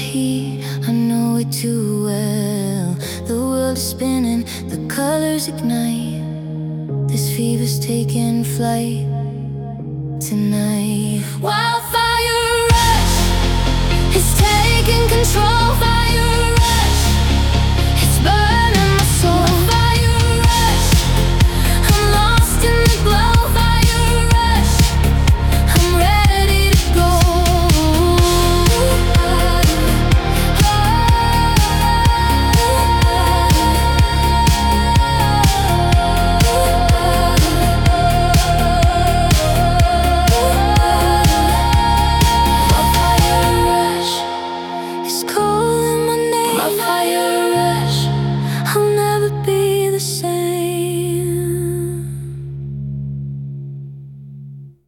heat, I know it too well. The world is spinning, the colors ignite. This fever's taking flight tonight. Wildfire rush, it's taking control. Fire rush, it's burning my soul. Fire rush, I'm lost in the glow. Fire rush, I'm ready to go. It's cold.